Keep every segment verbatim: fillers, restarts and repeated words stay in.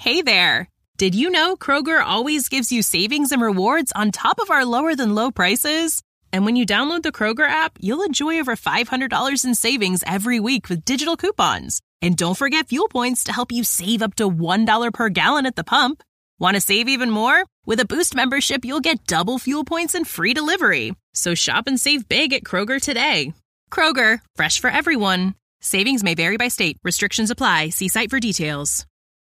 Hey there! Did you know Kroger always gives you savings and rewards on top of our lower-than-low prices? And when you download the Kroger app, you'll enjoy over five hundred dollars in savings every week with digital coupons. And don't forget fuel points to help you save up to one dollar per gallon at the pump. Want to save even more? With a Boost membership, you'll get double fuel points and free delivery. So shop and save big at Kroger today. Kroger, fresh for everyone. Savings may vary by state. Restrictions apply. See site for details.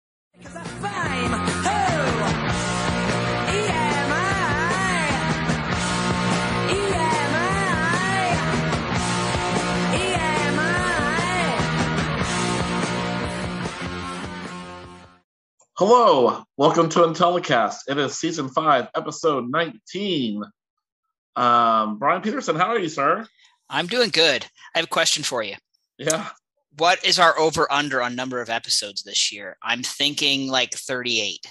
Hello, welcome to Intellicast. It is season five, episode nineteen. Um, Brian Peterson, how are you, sir? I'm doing good. I have a question for you. Yeah. What is our over-under on number of episodes this year? I'm thinking like thirty-eight.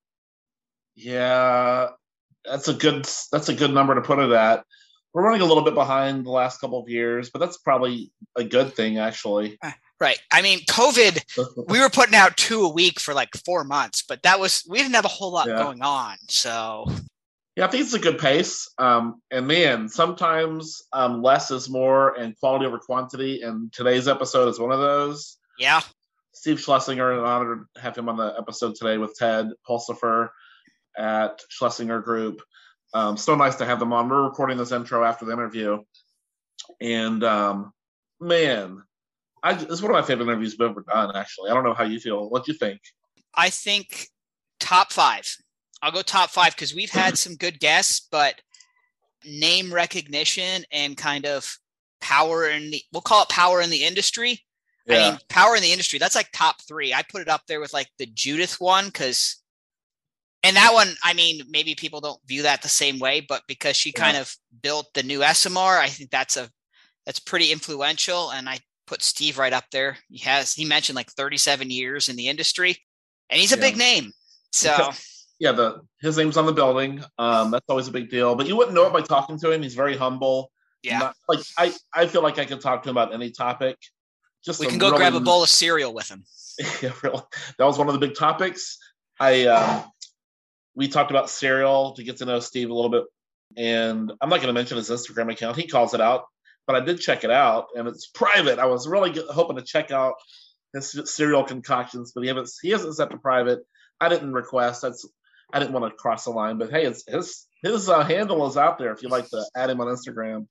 Yeah, that's a good that's a good number to put it at. We're running a little bit behind the last couple of years, but that's probably a good thing, actually. Right. I mean, COVID, we were putting out two a week for like four months, but that was, we didn't have a whole lot yeah. going on. So, yeah, I think it's a good pace. Um, and man, sometimes um, less is more and quality over quantity. And today's episode is one of those. Yeah. Steve Schlesinger, an honor to have him on the episode today with Ted Pulsifer at Schlesinger Group. Um, so nice to have them on. We're recording this intro after the interview. And um, man, I, it's one of my favorite interviews we've ever done, actually. I don't know how you feel. What do you think? I think top five. I'll go top five because we've had some good guests, but name recognition and kind of power in the, we'll call it power in the industry. Yeah. I mean, power in the industry, that's like top three. I put it up there with like the Judith one because, and that one, I mean, maybe people don't view that the same way, but because she yeah. kind of built the new S M R, I think that's a, that's pretty influential. And I put Steve right up there. He has, he mentioned like thirty-seven years in the industry and he's a yeah. big name. So yeah, the, his name's on the building. Um, that's always a big deal, but you wouldn't know it by talking to him. He's very humble. Yeah. Not, like I, I feel like I could talk to him about any topic. Just we can go really, grab a bowl of cereal with him. Yeah, really. That was one of the big topics. I, um, we talked about cereal to get to know Steve a little bit. And I'm not going to mention his Instagram account. He calls it out. But I did check it out, and it's private. I was really get, hoping to check out his cereal concoctions, but he hasn't he hasn't set to private. I didn't request. That's I didn't want to cross the line, but hey, it's his his uh, handle is out there if you'd like to add him on Instagram.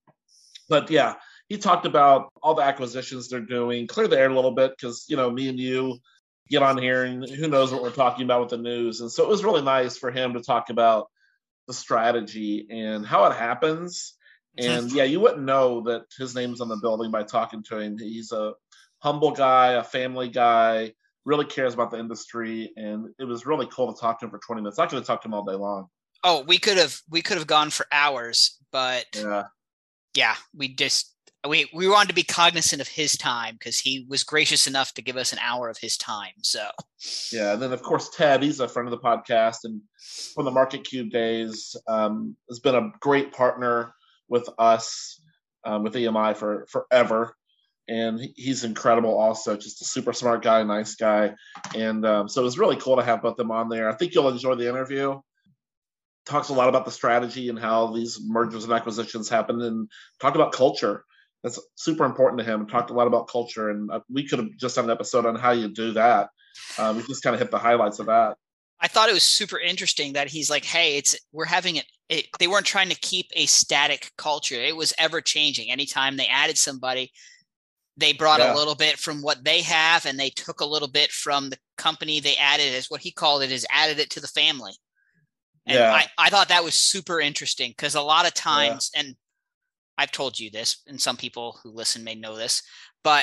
But yeah, he talked about all the acquisitions they're doing. Clear the air a little bit because you know me and you get on here, and who knows what we're talking about with the news. And so it was really nice for him to talk about the strategy and how it happens. And yeah, you wouldn't know that his name's on the building by talking to him. He's a humble guy, a family guy, really cares about the industry. And it was really cool to talk to him for twenty minutes. I could have talked to him all day long. Oh, we could have, we could have gone for hours, but yeah, yeah we just, we, we wanted to be cognizant of his time because he was gracious enough to give us an hour of his time. So yeah. And then of course, Ted, he's a friend of the podcast and from the Market Cube days, um, has been a great partner with us, um, with E M I for forever. And he's incredible also, just a super smart guy, nice guy. And um, so it was really cool to have both of them on there. I think you'll enjoy the interview. Talks a lot about the strategy and how these mergers and acquisitions happen and talked about culture. That's super important to him. Talked a lot about culture. And we could have just done an episode on how you do that. Um, we just kind of hit the highlights of that. I thought it was super interesting that he's like, hey, it's we're having it, it. They weren't trying to keep a static culture. It was ever changing. Anytime they added somebody, they brought yeah. a little bit from what they have and they took a little bit from the company they added, as what he called it, is added it to the family. And yeah. I, I thought that was super interesting because a lot of times, yeah. and I've told you this, and some people who listen may know this, but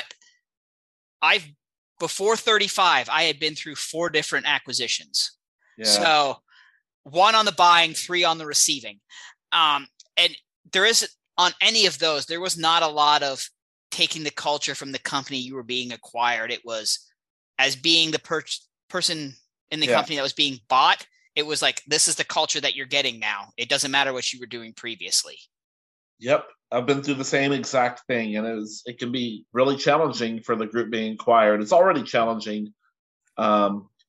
I've before thirty-five, I had been through four different acquisitions. Yeah. So one on the buying, three on the receiving. Um, and there is on any of those, there was not a lot of taking the culture from the company you were being acquired. It was as being the per- person in the yeah. company that was being bought. It was like, this is the culture that you're getting now. It doesn't matter what you were doing previously. Yep. I've been through the same exact thing, and it was, it can be really challenging for the group being acquired. It's already challenging. Um,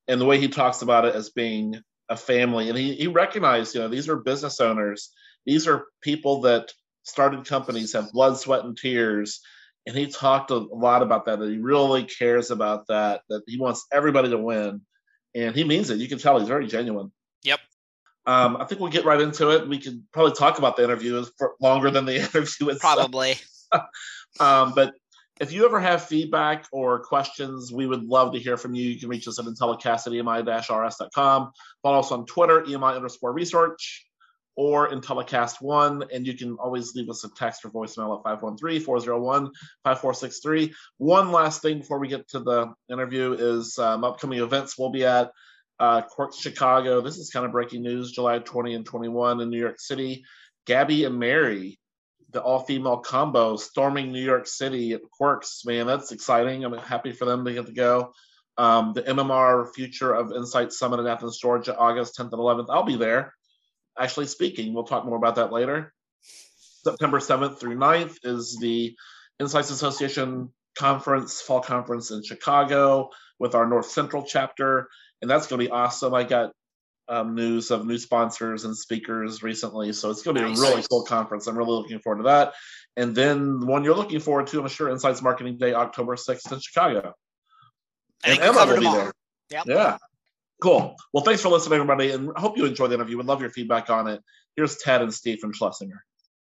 and the way he talks about it as being a family. And he, he recognized, you know, these are business owners. These are people that started companies, have blood, sweat, and tears. And he talked a lot about that, that he really cares about that, that he wants everybody to win. And he means it. You can tell he's very genuine. Yep. Um, I think we'll get right into it. We could probably talk about the interview for longer than the interview itself. Probably. um, but if you ever have feedback or questions, we would love to hear from you. You can reach us at Intellicast at E M I R S dot com. Follow us on Twitter, E M I underscore research, or Intellicast one. And you can always leave us a text or voicemail at five one three, four oh one, five four six three. One last thing before we get to the interview is um, upcoming events we'll be at. Uh, Quirks Chicago. This is kind of breaking news. July twentieth and twenty-first in New York City. Gabby and Mary, the all-female combo, storming New York City at Quirks. Man, that's exciting. I'm happy for them to get to go. Um, the M M R Future of Insight Summit in Athens, Georgia, August tenth and eleventh. I'll be there, actually speaking. We'll talk more about that later. September seventh through ninth is the Insights Association Conference, Fall Conference in Chicago with our North Central chapter. And that's going to be awesome. I got um, news of new sponsors and speakers recently. So it's going to be nice. A really cool conference. I'm really looking forward to that. And then the one you're looking forward to, I'm sure, Insights Marketing Day, October sixth in Chicago. I think and Emma will be there. Yep. Yeah. Cool. Well, thanks for listening, everybody. And I hope you enjoyed the interview. We'd love your feedback on it. Here's Ted and Steve from Schlesinger.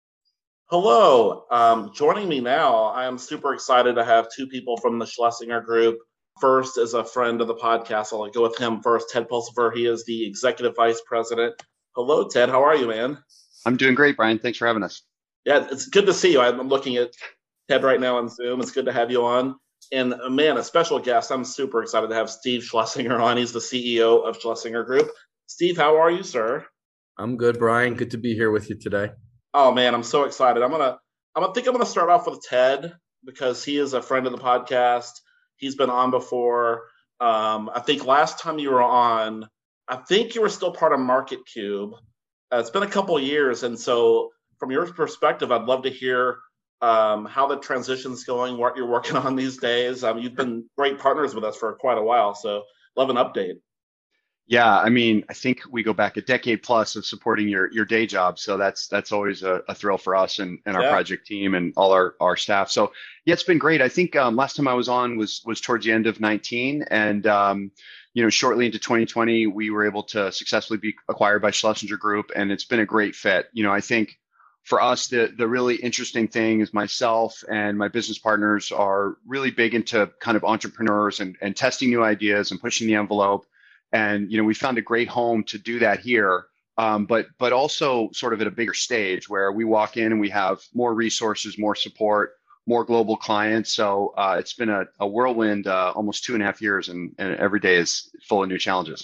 Hello. Um, joining me now, I am super excited to have two people from the Schlesinger Group. First is a friend of the podcast. I'll go with him first. Ted Pulsipher. He is the Executive Vice President. Hello, Ted. How are you, man? I'm doing great, Brian. Thanks for having us. Yeah, it's good to see you. I'm looking at Ted right now on Zoom. It's good to have you on. And, man, a special guest. I'm super excited to have Steve Schlesinger on. He's the C E O of Schlesinger Group. Steve, how are you, sir? I'm good, Brian. Good to be here with you today. Oh, man, I'm so excited. I'm going to I think I'm going to start off with Ted because he is a friend of the podcast. He's been on before. Um, I think last time you were on, I think you were still part of Market Cube. Uh, it's been a couple of years. And so from your perspective, I'd love to hear um, how the transition's going, what you're working on these days. Um, you've been great partners with us for quite a while. So love an update. Yeah, I mean, I think we go back a decade plus of supporting your your day job. So that's that's always a, a thrill for us and, and our yeah. project team and all our, our staff. So yeah, it's been great. I think um, last time I was on was was towards the end of nineteen. And, um, you know, shortly into twenty twenty, we were able to successfully be acquired by Schlesinger Group. And it's been a great fit. You know, I think for us, the the really interesting thing is myself and my business partners are really big into kind of entrepreneurs and, and testing new ideas and pushing the envelope. And, you know, we found a great home to do that here, um, but but also sort of at a bigger stage where we walk in and we have more resources, more support, more global clients. So uh, it's been a, a whirlwind, uh, almost two and a half years, and, and every day is full of new challenges.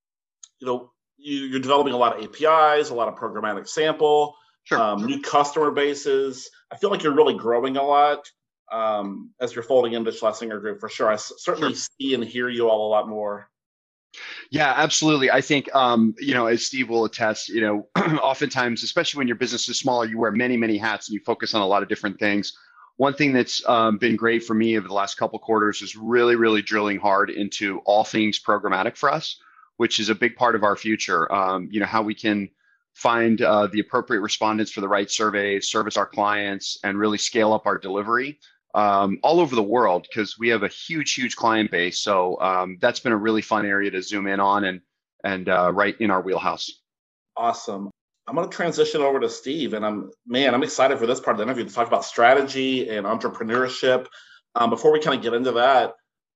You know, you, you're developing a lot of A P Is, a lot of programmatic sample, sure. um, new customer bases. I feel like you're really growing a lot um, as you're folding into Schlesinger Group for sure. I s- certainly sure. see and hear you all a lot more. Yeah, absolutely. I think, um, you know, as Steve will attest, you know, oftentimes, especially when your business is smaller, you wear many, many hats and you focus on a lot of different things. One thing that's um, been great for me over the last couple of quarters is really, really drilling hard into all things programmatic for us, which is a big part of our future. Um, you know, how we can find uh, the appropriate respondents for the right surveys, service our clients, and really scale up our delivery. Um, all over the world, because we have a huge, huge client base. So um, that's been a really fun area to zoom in on and and uh, right in our wheelhouse. Awesome. I'm going to transition over to Steve. And I'm, man, I'm excited for this part of the interview to talk about strategy and entrepreneurship. Um, before we kind of get into that,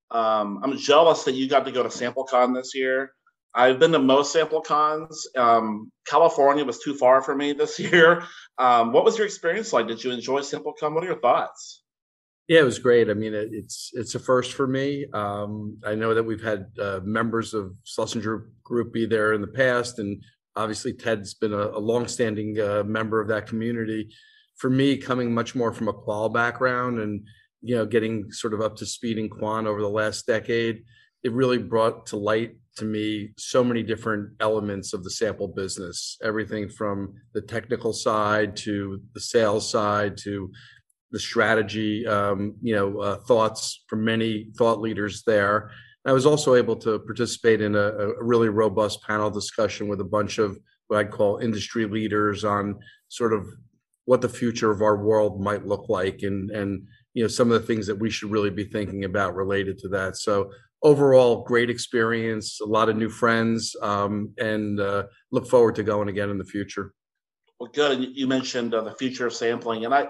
um, I'm jealous that you got to go to SampleCon this year. I've been to most SampleCons. Um, California was too far for me this year. Um, what was your experience like? Did you enjoy SampleCon? What are your thoughts? Yeah, it was great. I mean, it, it's it's a first for me. Um, I know that we've had uh, members of Schlesinger Group be there in the past, and obviously Ted's been a, a longstanding uh, member of that community. For me, coming much more from a qual background and, you know, getting sort of up to speed in quant over the last decade, it really brought to light to me so many different elements of the sample business, everything from the technical side to the sales side to the strategy, um, you know, uh, thoughts from many thought leaders there. I was also able to participate in a, a really robust panel discussion with a bunch of what I'd call industry leaders on sort of what the future of our world might look like, and and you know some of the things that we should really be thinking about related to that. So overall, great experience, a lot of new friends, um, and uh, look forward to going again in the future. Well, good. You mentioned uh, the future of sampling, and I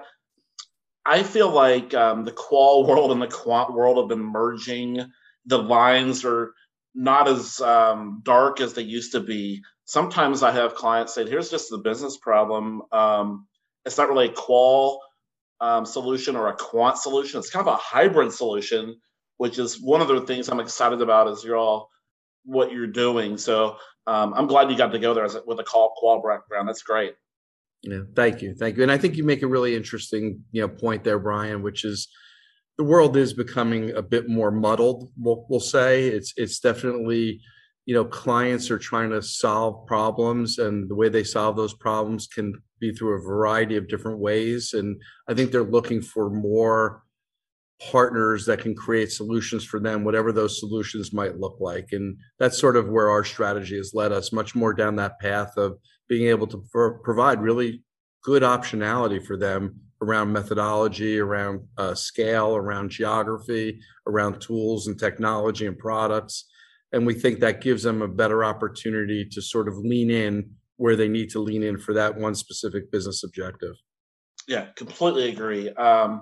I feel like um, the qual world and the quant world have been merging. The lines are not as um, dark as they used to be. Sometimes I have clients say, here's just the business problem. Um, it's not really a qual um, solution or a quant solution. It's kind of a hybrid solution, which is one of the things I'm excited about is you're all what you're doing. So um, I'm glad you got to go there as a, with a qual, qual background. That's great. Yeah, thank you. Thank you. And I think you make a really interesting, you know, point there, Brian, which is the world is becoming a bit more muddled. We'll, we'll say it's, it's definitely, you know, clients are trying to solve problems, and the way they solve those problems can be through a variety of different ways. And I think they're looking for more partners that can create solutions for them, whatever those solutions might look like. And that's sort of where our strategy has led us, much more down that path of being able to pro- provide really good optionality for them around methodology, around uh, scale, around geography, around tools and technology and products. And we think that gives them a better opportunity to sort of lean in where they need to lean in for that one specific business objective. Yeah, completely agree. Um,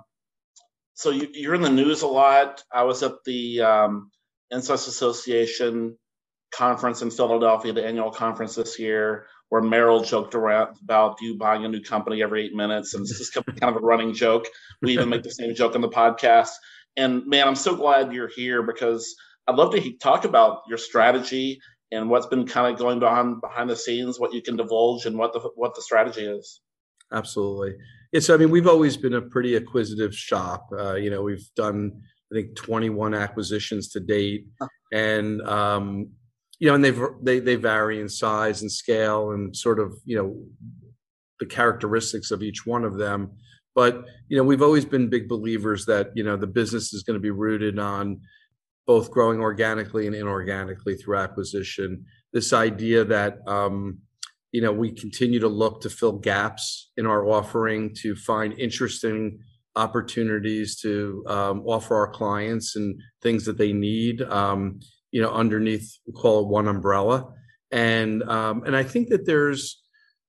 so you, you're in the news a lot. I was at the um, Incest Association conference in Philadelphia, the annual conference this year, where Merrill joked around about you buying a new company every eight minutes. And it's just kind of a running joke. We even make the same joke on the podcast. And man, I'm so glad you're here, because I'd love to he- talk about your strategy and what's been kind of going on behind the scenes, what you can divulge, and what the what the strategy is. Absolutely. Yeah, so I mean, we've always been a pretty acquisitive shop. Uh, you know, we've done, I think, twenty-one acquisitions to date. And, um, you know, and they've, they they vary in size and scale and sort of, you know, the characteristics of each one of them. But, you know, we've always been big believers that, you know, the business is going to be rooted on both growing organically and inorganically through acquisition. This idea that, um, you know, we continue to look to fill gaps in our offering, to find interesting opportunities to um, offer our clients and things that they need, um, you know, underneath, we call it one umbrella. And, um, and I think that there's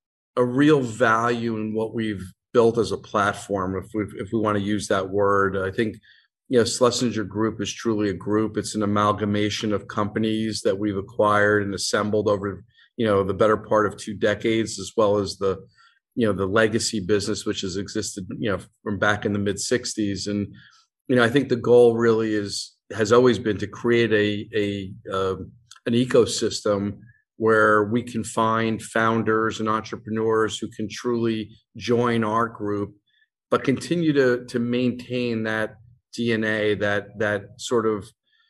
a real value in what we've built as a platform, if we if we want to use that word. I think, you know, Schlesinger Group is truly a group. It's an amalgamation of companies that we've acquired and assembled over, you know, the better part of two decades, as well as the, you know, the legacy business, which has existed, you know, from back in the mid sixties. And, you know, I think the goal really is, has always been to create a, a, uh, an ecosystem where we can find founders and entrepreneurs who can truly join our group, but continue to, to maintain that D N A, that that sort of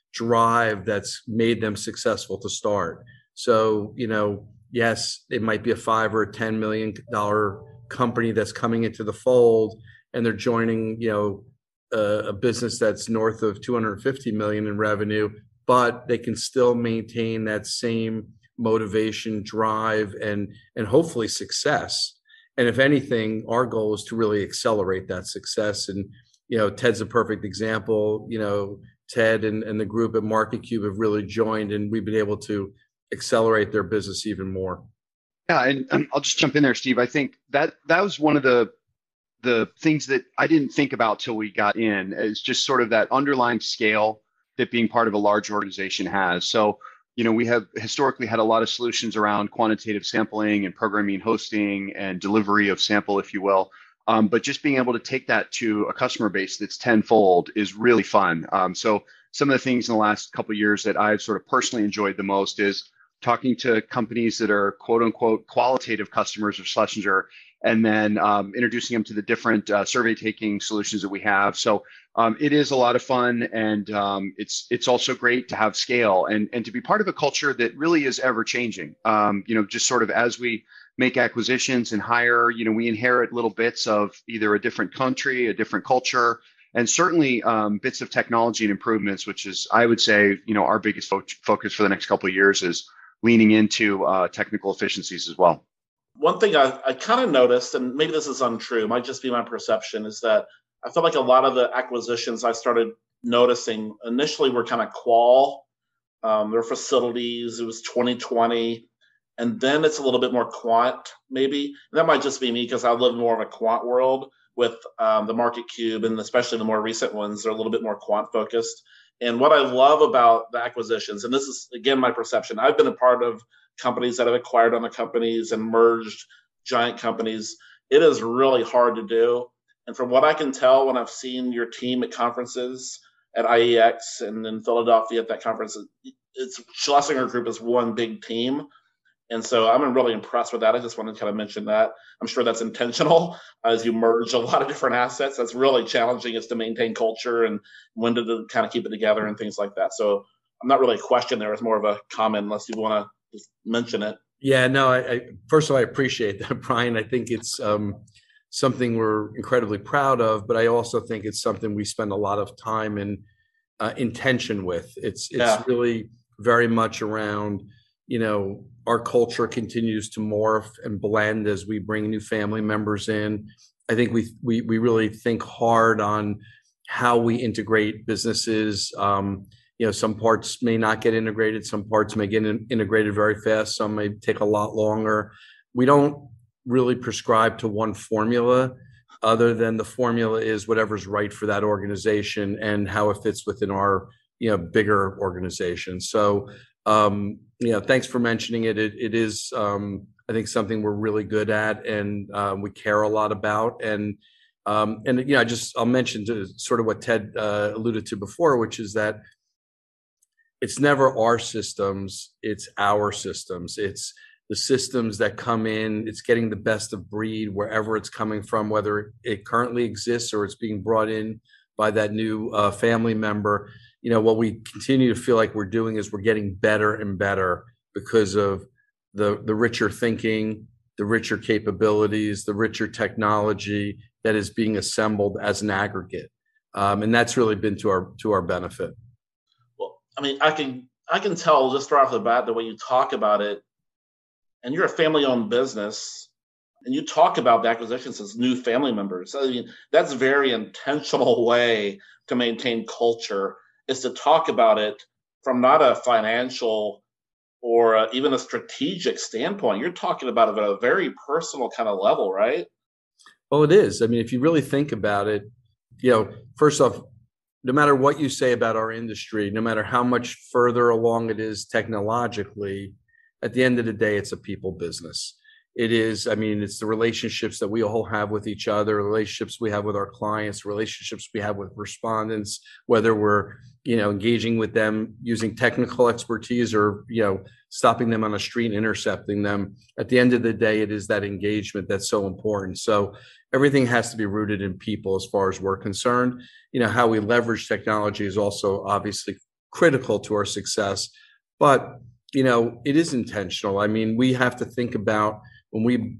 drive that's made them successful to start. So, you know, yes, it might be a five or a ten million dollar company that's coming into the fold, and they're joining, you know, a, a business that's north of two hundred fifty million in revenue, but they can still maintain that same motivation, drive, and and hopefully success. And if anything, our goal is to really accelerate that success. And you know, Ted's a perfect example. You know, Ted and, and the group at MarketCube have really joined, and we've been able to accelerate their business even more. Yeah, and, and I'll just jump in there, Steve. I think that that was one of the the things that I didn't think about till we got in, is just sort of that underlying scale that being part of a large organization has. So, you know, we have historically had a lot of solutions around quantitative sampling and programming, hosting, and delivery of sample, if you will. Um, but just being able to take that to a customer base that's tenfold is really fun. Um, so some of the things in the last couple of years that I've sort of personally enjoyed the most is talking to companies that are quote unquote qualitative customers of Schlesinger, and then um, introducing them to the different uh, survey taking solutions that we have. So um, it is a lot of fun, and um, it's it's also great to have scale and and to be part of a culture that really is ever changing. Um, you know, just sort of as we make acquisitions and hire, you know, we inherit little bits of either a different country, a different culture, and certainly um, bits of technology and improvements, which is, I would say, you know, our biggest fo- focus for the next couple of years is leaning into uh, technical efficiencies as well. One thing I, I kind of noticed, and maybe this is untrue, might just be my perception, is that I feel like a lot of the acquisitions I started noticing initially were kind of qual. Um, their facilities, it was twenty twenty, and then it's a little bit more quant, maybe. And that might just be me because I live more of a quant world with um, the Market Cube, and especially the more recent ones, they're a little bit more quant focused. And what I love about the acquisitions, and this is, again, my perception, I've been a part of companies that have acquired other companies and merged giant companies. It is really hard to do. And from what I can tell, when I've seen your team at conferences, at I E X and in Philadelphia at that conference, it's Schlesinger Group is one big team. And so I'm really impressed with that. I just wanted to kind of mention that. I'm sure that's intentional as you merge a lot of different assets. That's really challenging is to maintain culture and when to kind of keep it together and things like that. So I'm not really a question there. It's more of a comment unless you want to just mention it. Yeah, no, I, I first of all, I appreciate that, Brian. I think it's um, something we're incredibly proud of, but I also think it's something we spend a lot of time and uh, intention with. It's it's Yeah. really very much around, you know, our culture continues to morph and blend as we bring new family members in. I think we we we really think hard on how we integrate businesses. Um, you know, some parts may not get integrated, some parts may get in, integrated very fast, some may take a lot longer. We don't really prescribe to one formula other than the formula is whatever's right for that organization and how it fits within our, you know, bigger organization. So, um, you know, thanks for mentioning it. It, it is, um, I think, something we're really good at and uh, we care a lot about. And, um, and, you know, I just, I'll mention to sort of what Ted uh, alluded to before, which is that it's never our systems, it's our systems. It's the systems that come in, it's getting the best of breed wherever it's coming from, whether it currently exists or it's being brought in by that new uh, family member. You know, what we continue to feel like we're doing is we're getting better and better because of the, the richer thinking, the richer capabilities, the richer technology that is being assembled as an aggregate. Um, and that's really been to our to our benefit. Well, I mean, I can I can tell just right off the bat the way you talk about it, and you're a family-owned business, and you talk about the acquisitions as new family members. I mean, that's a very intentional way to maintain culture, is to talk about it from not a financial or uh, even a strategic standpoint. You're talking about it at a very personal kind of level, right? Well, it is. I mean, if you really think about it, you know, first off, no matter what you say about our industry, no matter how much further along it is technologically, at the end of the day, it's a people business. It is, I mean, it's the relationships that we all have with each other, relationships we have with our clients, relationships we have with respondents, whether we're, you know, engaging with them using technical expertise or, you know, stopping them on the street, intercepting them. At the end of the day, it is that engagement that's so important. So everything has to be rooted in people as far as we're concerned. You know, how we leverage technology is also obviously critical to our success, but, you know, it is intentional. I mean, we have to think about when we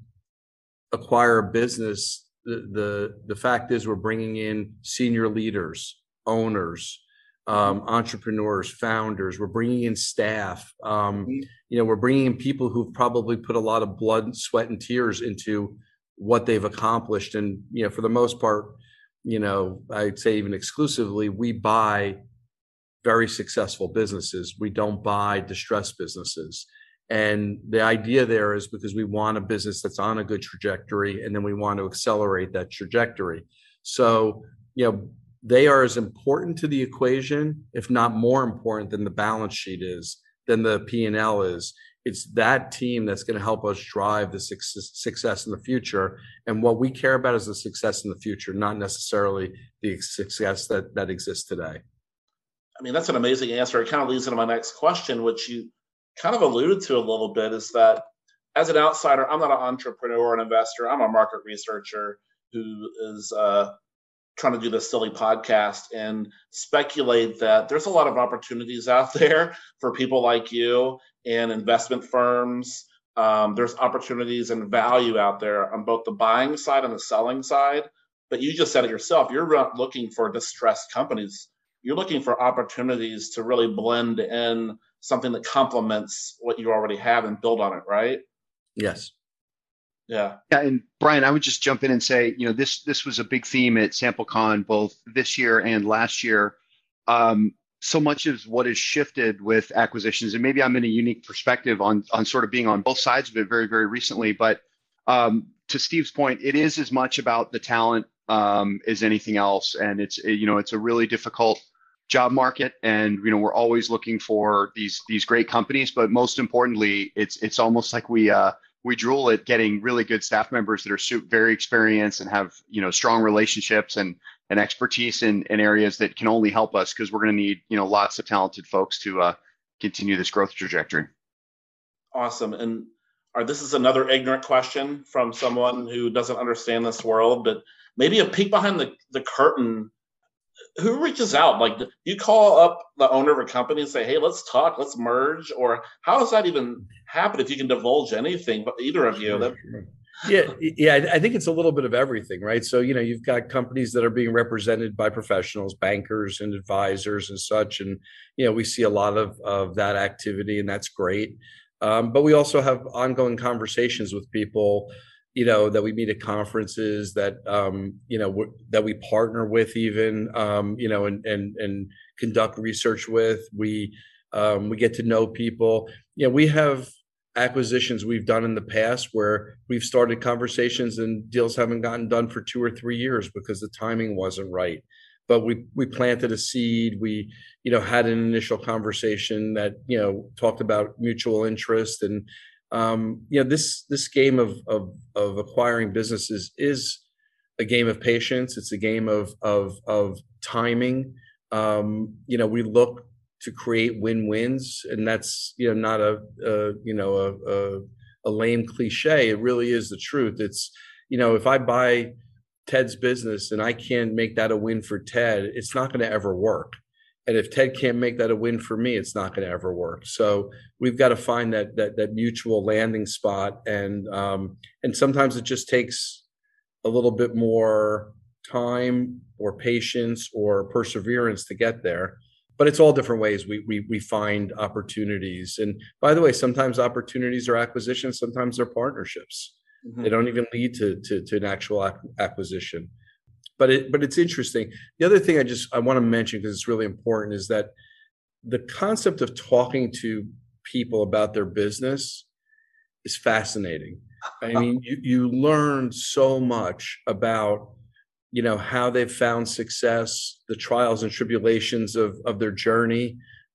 acquire a business, the, the, the fact is we're bringing in senior leaders, owners, um, entrepreneurs, founders. We're bringing in staff. Um, you know, we're bringing in people who've probably put a lot of blood, sweat, and tears into what they've accomplished. And, you know, for the most part, you know, I'd say even exclusively, we buy very successful businesses. We don't buy distressed businesses. And the idea there is because we want a business that's on a good trajectory, and then we want to accelerate that trajectory. So, you know, they are as important to the equation, if not more important than the balance sheet is, than the P and L is. It's that team that's going to help us drive the success in the future. And what we care about is the success in the future, not necessarily the success that, that exists today. I mean, that's an amazing answer. It kind of leads into my next question, which you kind of alluded to a little bit, is that as an outsider, I'm not an entrepreneur or an investor. I'm a market researcher who is uh, trying to do this silly podcast and speculate that there's a lot of opportunities out there for people like you and investment firms. Um, there's opportunities and value out there on both the buying side and the selling side. But you just said it yourself. You're not looking for distressed companies. You're looking for opportunities to really blend in something that complements what you already have and build on it, right? Yes. Yeah. Yeah. And Brian, I would just jump in and say, you know, this this was a big theme at SampleCon both this year and last year. Um, so much of what has shifted with acquisitions, and maybe I'm in a unique perspective on on sort of being on both sides of it very, very recently. But um, to Steve's point, it is as much about the talent um, as anything else, and it's you know it's a really difficult job market, and you know we're always looking for these these great companies. But most importantly, it's it's almost like we uh, we drool at getting really good staff members that are su- very experienced and have you know strong relationships and and expertise in, in areas that can only help us, because we're going to need you know lots of talented folks to uh, continue this growth trajectory. Awesome. And or this is another ignorant question from someone who doesn't understand this world, but maybe a peek behind the, the curtain. Who reaches out? Like, do you call up the owner of a company and say, hey, let's talk, let's merge? Or how does that even happen if you can divulge anything, but either of you? That, Yeah, yeah, I think it's a little bit of everything, right? So, you know, you've got companies that are being represented by professionals, bankers and advisors and such. And, you know, we see a lot of, of that activity, and that's great. Um, but we also have ongoing conversations with people, you know, that we meet at conferences, that, um, you know, w- that we partner with even, um, you know, and, and, and conduct research with. We, um, we get to know people. You know, we have acquisitions we've done in the past where we've started conversations and deals haven't gotten done for two or three years because the timing wasn't right. But we we planted a seed. We you know had an initial conversation that you know talked about mutual interest, and um, you know this this game of of of acquiring businesses is a game of patience. It's a game of of of timing. Um, you know we look to create win-wins, and that's you know not a, a you know a, a a lame cliche. It really is the truth. It's you know if I buy Ted's business and I can't make that a win for Ted, it's not going to ever work. And if Ted can't make that a win for me, it's not going to ever work. So we've got to find that that that mutual landing spot, and um, and sometimes it just takes a little bit more time or patience or perseverance to get there. But it's all different ways we we we find opportunities. And by the way, sometimes opportunities are acquisitions, sometimes they're partnerships. Mm-hmm. They don't even lead to, to to an actual ac- acquisition. But it but it's interesting. The other thing I just I want to mention, because it's really important, is that the concept of talking to people about their business is fascinating. I mean, you you learn so much about you know how they've found success, the trials and tribulations of of their journey.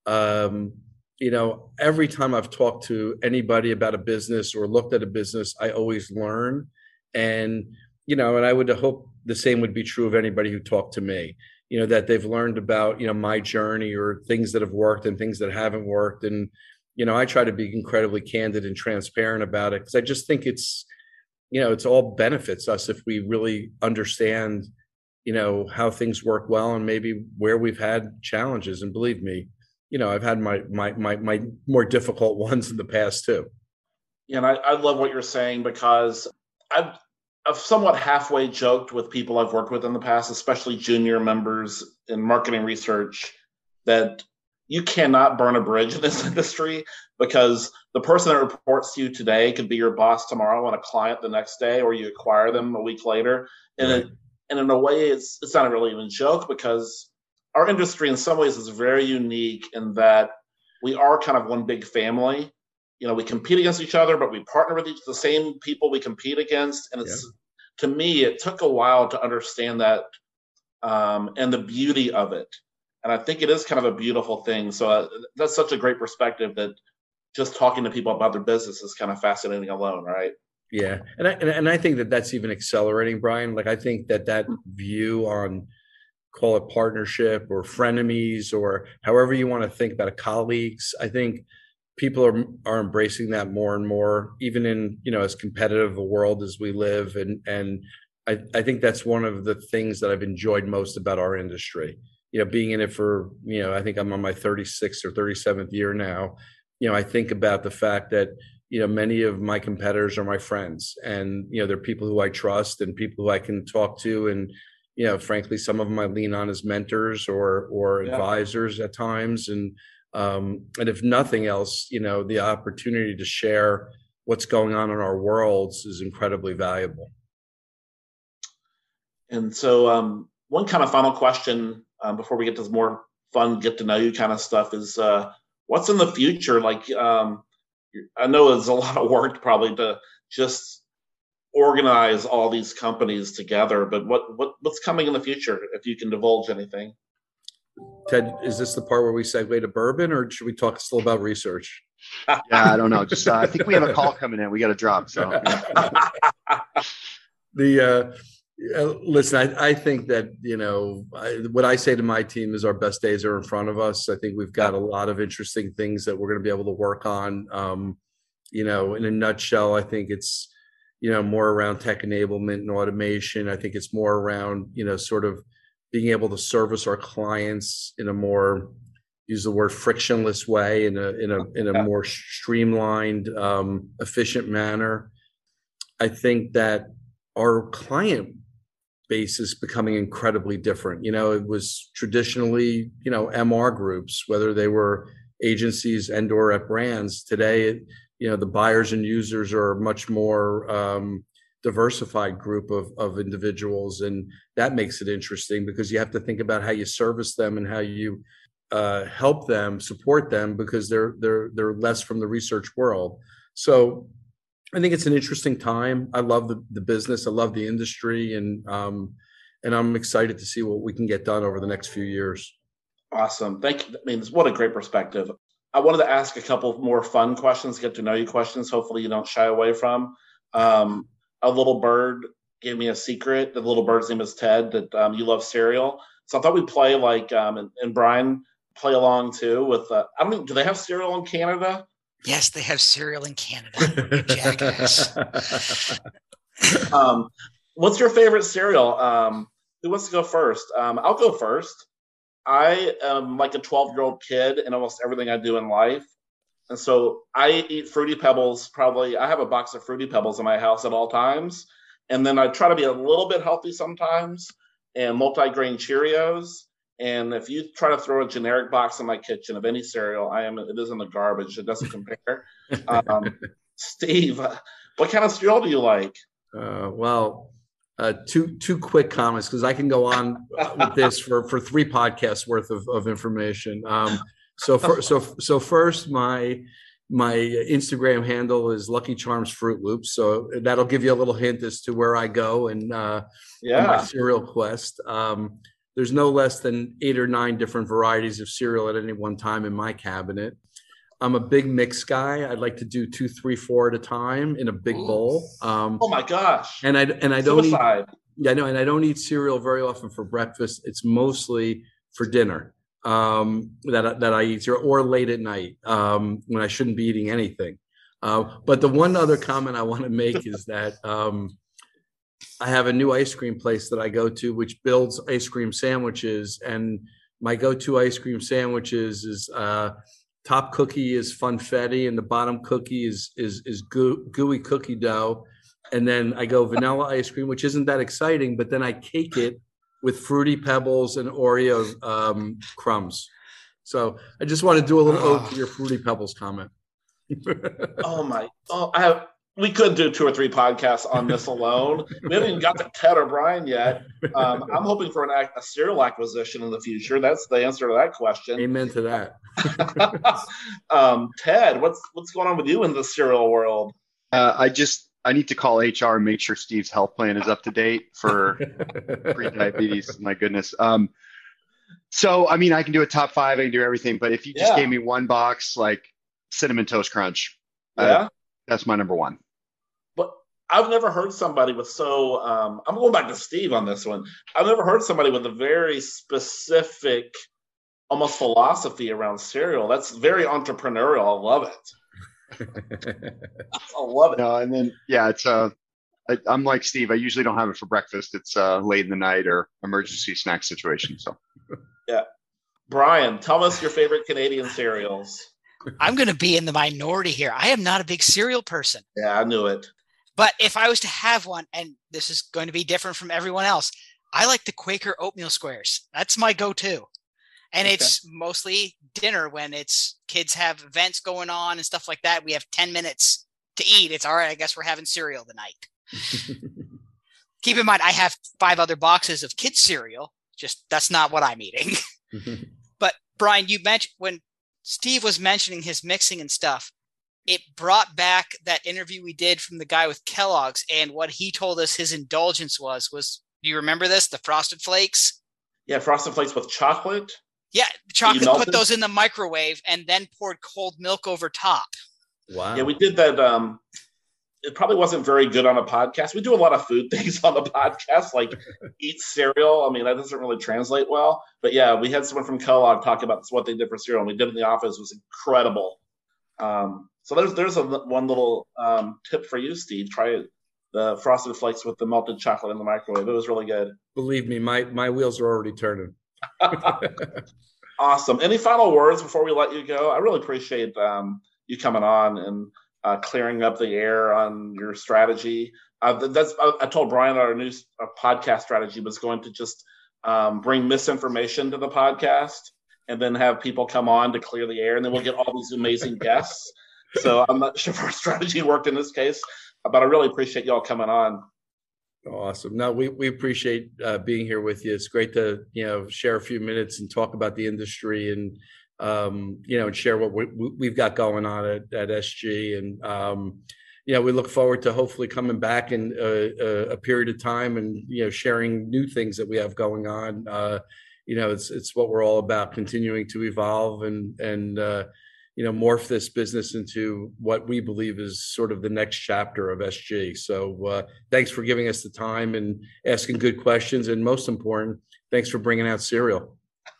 Um, you know, every time I've talked to anybody about a business or looked at a business, I always learn. And you know, and I would hope the same would be true of anybody who talked to me. You know, that they've learned about you know my journey or things that have worked and things that haven't worked. And you know, I try to be incredibly candid and transparent about it, because I just think it's you know, it's all benefits us if we really understand, you know, how things work well and maybe where we've had challenges. And believe me, you know, I've had my my my, my more difficult ones in the past too. Yeah, and I, I love what you're saying, because I've I've somewhat halfway joked with people I've worked with in the past, especially junior members in marketing research, that you cannot burn a bridge in this industry, because the person that reports to you today could be your boss tomorrow and a client the next day, or you acquire them a week later. And, right. it, and in a way, it's it's not really even a joke, because our industry in some ways is very unique in that we are kind of one big family. You know, we compete against each other, but we partner with each the same people we compete against. And it's yeah. to me, it took a while to understand that um, and the beauty of it. And I think it is kind of a beautiful thing. So uh, that's such a great perspective, that just talking to people about their business is kind of fascinating alone, right? Yeah. And I, and I think that that's even accelerating, Brian. Like, I think that that view on, call it partnership or frenemies or however you want to think about it, colleagues, I think people are are embracing that more and more, even in, you know, as competitive a world as we live. And and I, I think that's one of the things that I've enjoyed most about our industry. You know, being in it for, you know, I think I'm on my thirty-sixth or thirty-seventh year now. You know, I think about the fact that, you know, many of my competitors are my friends, and, you know, they're people who I trust and people who I can talk to. And, you know, frankly, some of them I lean on as mentors or, or Yeah. advisors at times. And, um, and if nothing else, you know, the opportunity to share what's going on in our worlds is incredibly valuable. And so, um, one kind of final question um, before we get to more fun, get to know you kind of stuff is, uh, what's in the future? Like, um, I know it's a lot of work probably to just organize all these companies together, but what, what what's coming in the future, if you can divulge anything? Ted, is this the part where we segue to bourbon, or should we talk still about research? Yeah, I don't know. Just uh, I think we have a call coming in. We got to drop. So the uh, uh, listen, I, I think that, you know, I, what I say to my team is our best days are in front of us. I think we've got a lot of interesting things that we're going to be able to work on. Um, you know, in a nutshell, I think it's, you know, more around tech enablement and automation. I think it's more around, you know, sort of being able to service our clients in a more, use the word, frictionless way, in a in a in a more streamlined, um, efficient manner. I think that our client base is becoming incredibly different. You know, it was traditionally, you know, M R groups, whether they were agencies and or at brands. Today, you know, the buyers and users are a much more um, diversified group of of individuals, and that makes it interesting because you have to think about how you service them and how you uh, help them, support them, because they're they're they're less from the research world. So I think it's an interesting time. I love the, the business. I love the industry, and um, and I'm excited to see what we can get done over the next few years. Awesome. Thank you. I mean, what a great perspective. I wanted to ask a couple more fun questions, get to know you questions. Hopefully you don't shy away from. Um, a little bird gave me a secret. The little bird's name is Ted, that um, you love cereal. So I thought we'd play like, um, and, and Brian play along too with, uh, I don't know, do they have cereal in Canada? Yes, they have cereal in Canada. You jackass. um, what's your favorite cereal? Um, who wants to go first? Um, I'll go first. I am like a twelve-year-old kid in almost everything I do in life. And so I eat Fruity Pebbles probably. I have a box of Fruity Pebbles in my house at all times. And then I try to be a little bit healthy sometimes, and multi-grain Cheerios. And if you try to throw a generic box in my kitchen of any cereal, I am. It is in the garbage. It doesn't compare. Um, Steve, what kind of cereal do you like? Uh, well, uh, two two quick comments, because I can go on with this for, for three podcasts worth of, of information. Um, so for, so so first, my my Instagram handle is Lucky Charms Fruit Loops. So that'll give you a little hint as to where I go and uh, yeah. on my cereal quest. Um, There's no less than eight or nine different varieties of cereal at any one time in my cabinet. I'm a big mix guy. I'd like to do two, three, four at a time in a big Ooh. bowl. Um, oh my gosh! And I and I don't Suicide. eat. Yeah, no, and I don't eat cereal very often for breakfast. It's mostly for dinner um, that that I eat, or late at night um, when I shouldn't be eating anything. Uh, but the one other comment I want to make is that. Um, I have a new ice cream place that I go to, which builds ice cream sandwiches. And my go-to ice cream sandwiches is uh, top cookie is funfetti, and the bottom cookie is is is goo- gooey cookie dough. And then I go vanilla ice cream, which isn't that exciting, but then I cake it with Fruity Pebbles and Oreo um, crumbs. So I just want to do a little ode to your Fruity Pebbles comment. oh my! Oh, I have. We could do two or three podcasts on this alone. We haven't even got to Ted or Brian yet. Um, I'm hoping for an a cereal acquisition in the future. That's the answer to that question. Amen to that. um, Ted, what's what's going on with you in the cereal world? Uh, I just I need to call H R and make sure Steve's health plan is up to date for pre-diabetes. My goodness. Um, so I mean, I can do a top five. I can do everything. But if you just yeah. gave me one box, like Cinnamon Toast Crunch, yeah, uh, that's my number one. But I've never heard somebody with so, um, I'm going back to Steve on this one. I've never heard somebody with a very specific, almost philosophy around cereal. That's very entrepreneurial. I love it. I love it. No, and then, yeah, it's, uh, I, I'm like Steve. I usually don't have it for breakfast. It's uh, late in the night or emergency snack situation. So, yeah. Brian, tell us your favorite Canadian cereals. I'm going to be in the minority here. I am not a big cereal person. Yeah, I knew it. But if I was to have one, and this is going to be different from everyone else, I like the Quaker oatmeal squares. That's my go-to. And okay. It's mostly dinner when it's kids have events going on and stuff like that. We have ten minutes to eat. It's all right. I guess we're having cereal tonight. Keep in mind, I have five other boxes of kids cereal. Just that's not what I'm eating. But Brian, you mentioned when Steve was mentioning his mixing and stuff, it brought back that interview we did from the guy with Kellogg's, and what he told us his indulgence was, was, do you remember this? The Frosted Flakes? Yeah, Frosted Flakes with chocolate. Yeah, chocolate, put those in the microwave and then poured cold milk over top. Wow. Yeah, we did that. Um, it probably wasn't very good on a podcast. We do a lot of food things on the podcast, like eat cereal. I mean, that doesn't really translate well. But yeah, we had someone from Kellogg talk about what they did for cereal, and we did it in the office. It was incredible. Um, so there's there's a, one little um, tip for you, Steve. Try it. The Frosted Flakes with the melted chocolate in the microwave. It was really good. Believe me, my my wheels are already turning. Awesome. Any final words before we let you go? I really appreciate um, you coming on and uh, clearing up the air on your strategy. Uh, that's I, I told Brian our new our podcast strategy was going to just um, bring misinformation to the podcast and then have people come on to clear the air, and then we'll get all these amazing guests. So I'm not sure if our strategy worked in this case, but I really appreciate y'all coming on. Awesome. No, we, we appreciate uh, being here with you. It's great to, you know, share a few minutes and talk about the industry and, um, you know, and share what we, we've got going on at, at S G. And, um, you know, we look forward to hopefully coming back in a, a period of time and, you know, sharing new things that we have going on. Uh, you know, it's, it's what we're all about, continuing to evolve and, and, uh, you know, morph this business into what we believe is sort of the next chapter of S G. So uh, thanks for giving us the time and asking good questions. And most important, thanks for bringing out cereal.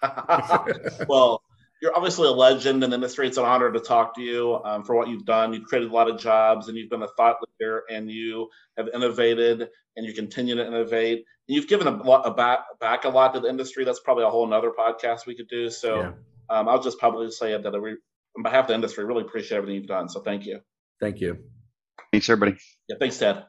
Well, you're obviously a legend in the industry. It's an honor to talk to you um, for what you've done. You've created a lot of jobs, and you've been a thought leader, and you have innovated, and you continue to innovate. And you've given a lot a back, back a lot to the industry. That's probably a whole nother podcast we could do. So yeah. um, I'll just publicly say that we, on behalf of the industry, really appreciate everything you've done. So thank you. Thank you. Thanks, everybody. Yeah, thanks, Ted.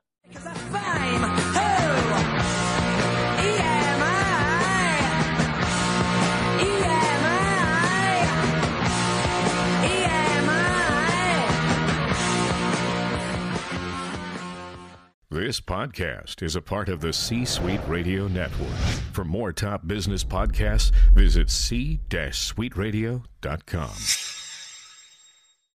This podcast is a part of the C-Suite Radio Network. For more top business podcasts, visit c suite radio dot com.